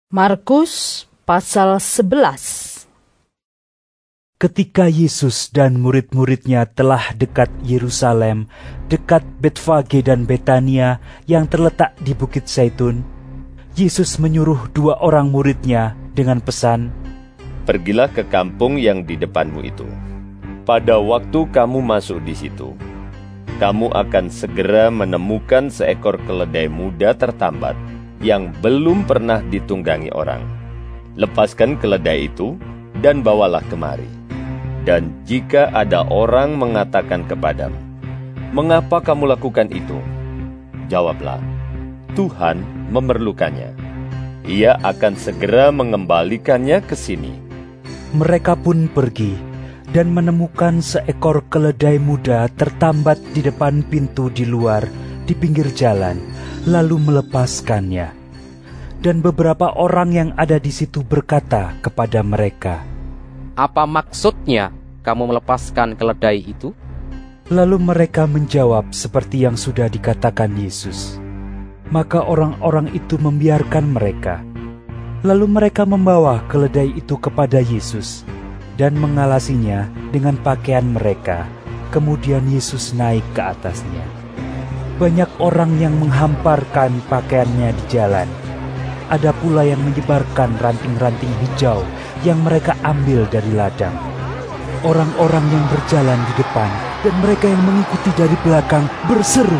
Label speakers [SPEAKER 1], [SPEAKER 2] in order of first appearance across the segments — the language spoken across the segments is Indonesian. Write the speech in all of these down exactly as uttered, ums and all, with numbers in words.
[SPEAKER 1] Markus pasal sebelas.
[SPEAKER 2] Ketika Yesus dan murid-muridnya telah dekat Yerusalem, dekat Betfage dan Betania yang terletak di Bukit Zaitun, Yesus menyuruh dua orang muridnya dengan pesan,
[SPEAKER 3] "Pergilah ke kampung yang di depanmu itu. Pada waktu kamu masuk di situ, kamu akan segera menemukan seekor keledai muda tertambat yang belum pernah ditunggangi orang. Lepaskan keledai itu dan bawalah kemari. Dan jika ada orang mengatakan kepadamu, 'Mengapa kamu lakukan itu?' Jawablah, 'Tuhan memerlukannya. Ia akan segera mengembalikannya ke sini.'"
[SPEAKER 2] Mereka pun pergi dan menemukan seekor keledai muda tertambat di depan pintu di luar, di pinggir jalan, lalu melepaskannya. Dan beberapa orang yang ada di situ berkata kepada mereka,
[SPEAKER 4] "Apa maksudnya kamu melepaskan keledai itu?"
[SPEAKER 2] Lalu mereka menjawab seperti yang sudah dikatakan Yesus. Maka orang-orang itu membiarkan mereka. Lalu mereka membawa keledai itu kepada Yesus dan mengalasinya dengan pakaian mereka. Kemudian Yesus naik ke atasnya. Banyak orang yang menghamparkan pakaiannya di jalan. Ada pula yang menyebarkan ranting-ranting hijau yang mereka ambil dari ladang. Orang-orang yang berjalan di depan dan mereka yang mengikuti dari belakang berseru,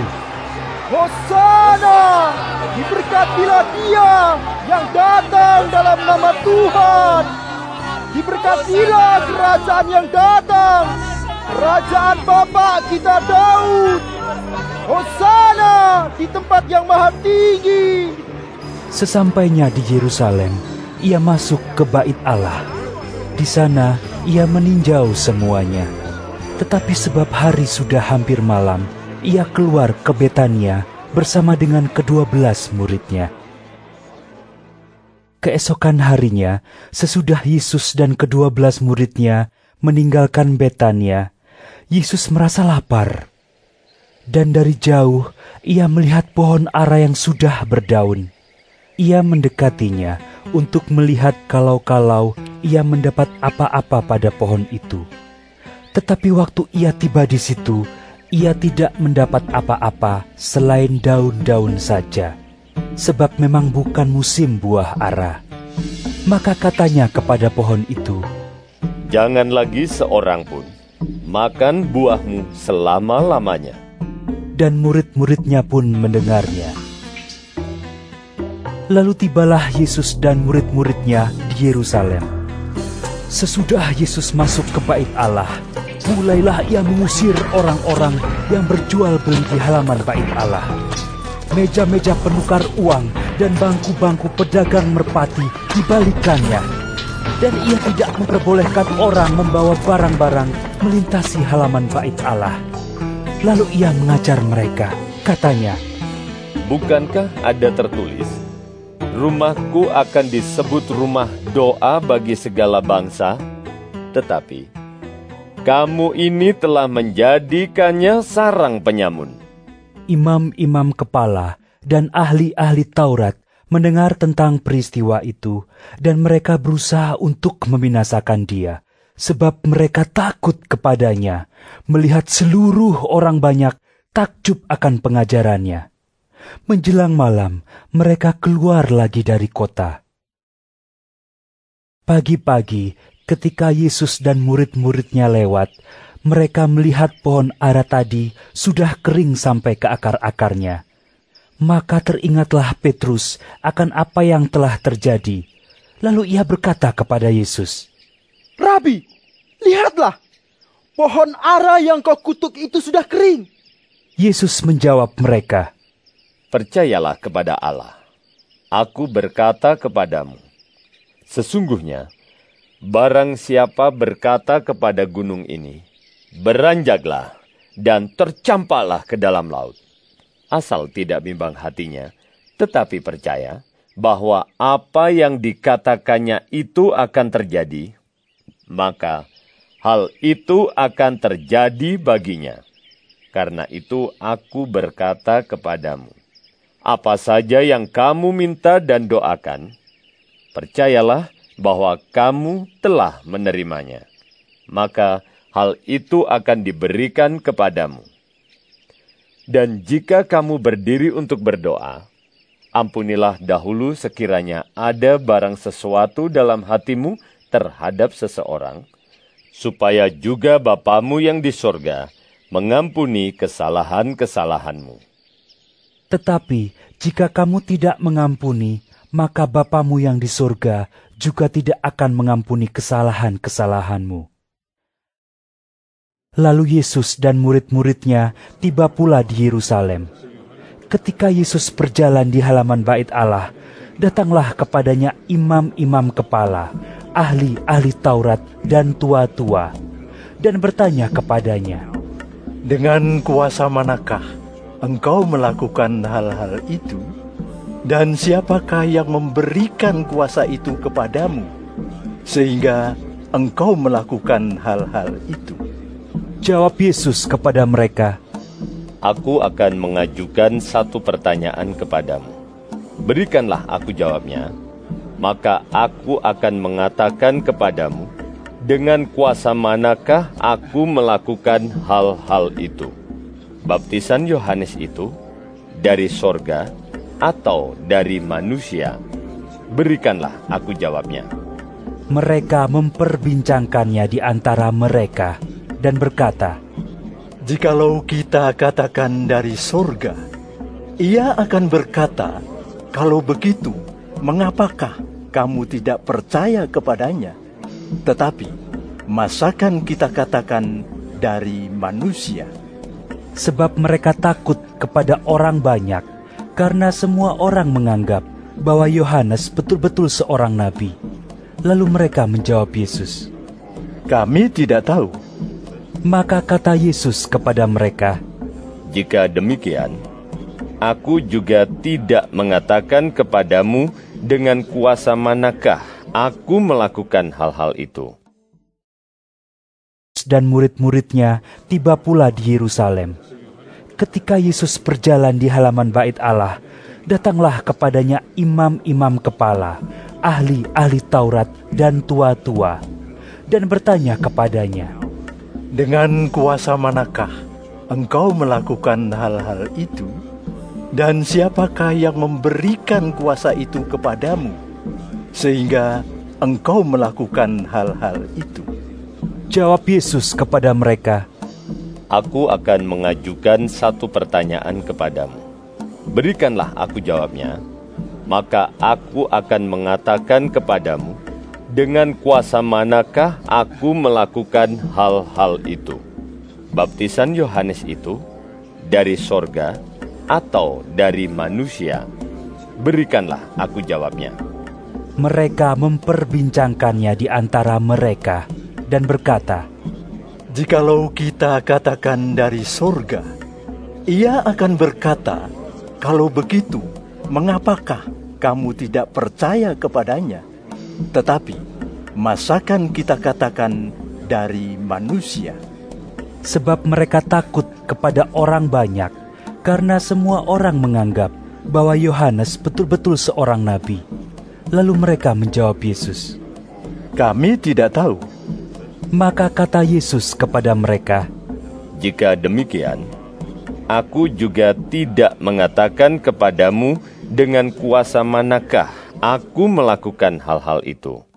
[SPEAKER 5] "Hosana! Diberkatilah Dia yang datang dalam nama Tuhan! Diberkatilah kerajaan yang datang, kerajaan Bapa kita Daud! Hosana di tempat yang maha tinggi!"
[SPEAKER 2] Sesampainya di Yerusalem, ia masuk ke Bait Allah. Di sana ia meninjau semuanya. Tetapi sebab hari sudah hampir malam, ia keluar ke Betania bersama dengan kedua belas muridnya. Keesokan harinya, sesudah Yesus dan kedua belas muridnya meninggalkan Betania, Yesus merasa lapar. Dan dari jauh, ia melihat pohon ara yang sudah berdaun. Ia mendekatinya untuk melihat kalau-kalau ia mendapat apa-apa pada pohon itu. Tetapi waktu ia tiba di situ, ia tidak mendapat apa-apa selain daun-daun saja, sebab memang bukan musim buah ara. Maka katanya kepada pohon itu,
[SPEAKER 3] "Jangan lagi seorang pun makan buahmu selama-lamanya."
[SPEAKER 2] Dan murid-muridnya pun mendengarnya. Lalu tibalah Yesus dan murid-muridnya di Yerusalem. Sesudah Yesus masuk ke Bait Allah, mulailah ia mengusir orang-orang yang berjual beli di halaman Bait Allah. Meja-meja penukar uang dan bangku-bangku pedagang merpati dibalikannya. Dan ia tidak memperbolehkan orang membawa barang-barang melintasi halaman Bait Allah. Lalu ia mengajar mereka, katanya,
[SPEAKER 3] "Bukankah ada tertulis, 'Rumahku akan disebut rumah doa bagi segala bangsa'? Tetapi kamu ini telah menjadikannya sarang penyamun."
[SPEAKER 2] Imam-imam kepala dan ahli-ahli Taurat mendengar tentang peristiwa itu, dan mereka berusaha untuk membinasakan dia, sebab mereka takut kepadanya, melihat seluruh orang banyak takjub akan pengajarannya. Menjelang malam, mereka keluar lagi dari kota. Pagi-pagi, ketika Yesus dan murid-muridnya lewat, mereka melihat pohon ara tadi sudah kering sampai ke akar-akarnya. Maka teringatlah Petrus akan apa yang telah terjadi. Lalu ia berkata kepada Yesus,
[SPEAKER 5] "Rabi, lihatlah, pohon ara yang kau kutuk itu sudah kering."
[SPEAKER 2] Yesus menjawab mereka,
[SPEAKER 3] "Percayalah kepada Allah. Aku berkata kepadamu, sesungguhnya barang siapa berkata kepada gunung ini, 'Beranjaklah dan tercampaklah ke dalam laut,' asal tidak bimbang hatinya, tetapi percaya bahwa apa yang dikatakannya itu akan terjadi, maka hal itu akan terjadi baginya. Karena itu aku berkata kepadamu, apa saja yang kamu minta dan doakan, Percayalah bahwa kamu telah menerimanya, maka hal itu akan diberikan kepadamu. Dan jika kamu berdiri untuk berdoa, ampunilah dahulu sekiranya ada barang sesuatu dalam hatimu terhadap seseorang, supaya juga Bapamu yang di sorga mengampuni kesalahan-kesalahanmu.
[SPEAKER 2] Tetapi jika kamu tidak mengampuni, maka Bapamu yang di sorga juga tidak akan mengampuni kesalahan-kesalahanmu. Lalu Yesus dan murid-muridnya tiba pula di Yerusalem. Ketika Yesus berjalan di halaman Bait Allah, datanglah kepadanya imam-imam kepala, ahli-ahli Taurat dan tua-tua, dan bertanya kepadanya,
[SPEAKER 6] "Dengan kuasa manakah engkau melakukan hal-hal itu? Dan siapakah yang memberikan kuasa itu kepadamu, sehingga engkau melakukan hal-hal itu?"
[SPEAKER 2] Jawab Yesus kepada mereka,
[SPEAKER 3] Aku akan mengajukan satu pertanyaan kepadamu. Berikanlah aku jawabnya, maka aku akan mengatakan kepadamu, dengan kuasa manakah aku melakukan hal-hal itu? Baptisan Yohanes itu dari sorga atau dari manusia? Berikanlah aku jawabnya.
[SPEAKER 2] Mereka memperbincangkannya di antara mereka dan berkata,
[SPEAKER 6] "Jikalau kita katakan dari sorga, ia akan berkata, kalau begitu, mengapakah kamu tidak percaya kepadanya? Tetapi, masakan kita katakan dari manusia?"
[SPEAKER 2] Sebab mereka takut kepada orang banyak, karena semua orang menganggap bahwa Yohanes betul-betul seorang nabi. Lalu mereka menjawab Yesus,
[SPEAKER 6] "Kami tidak tahu."
[SPEAKER 2] Maka kata Yesus kepada mereka,
[SPEAKER 3] Jika demikian, aku juga tidak mengatakan kepadamu dengan kuasa manakah aku melakukan hal-hal itu.
[SPEAKER 2] Dan murid-muridnya tiba pula di Yerusalem. Ketika Yesus berjalan di halaman Bait Allah, datanglah kepadanya imam-imam kepala, ahli-ahli Taurat dan tua-tua, dan bertanya kepadanya,
[SPEAKER 6] "Dengan kuasa manakah engkau melakukan hal-hal itu? Dan siapakah yang memberikan kuasa itu kepadamu, sehingga engkau melakukan hal-hal itu?"
[SPEAKER 2] Jawab Yesus kepada mereka,
[SPEAKER 3] Aku akan mengajukan satu pertanyaan kepadamu. Berikanlah aku jawabnya, maka aku akan mengatakan kepadamu, dengan kuasa manakah aku melakukan hal-hal itu? Baptisan Yohanes itu dari sorga atau dari manusia? Berikanlah aku jawabnya.
[SPEAKER 2] Mereka memperbincangkannya di antara mereka dan berkata,
[SPEAKER 6] "Jikalau kita katakan dari sorga, ia akan berkata, kalau begitu, mengapakah kamu tidak percaya kepadanya? Tetapi, masakan kita katakan dari manusia?"
[SPEAKER 2] Sebab mereka takut kepada orang banyak, karena semua orang menganggap bahwa Yohanes betul-betul seorang nabi. Lalu mereka menjawab Yesus,
[SPEAKER 6] "Kami tidak tahu."
[SPEAKER 2] Maka kata Yesus kepada mereka,
[SPEAKER 3] Jika demikian, aku juga tidak mengatakan kepadamu dengan kuasa manakah aku melakukan hal-hal itu.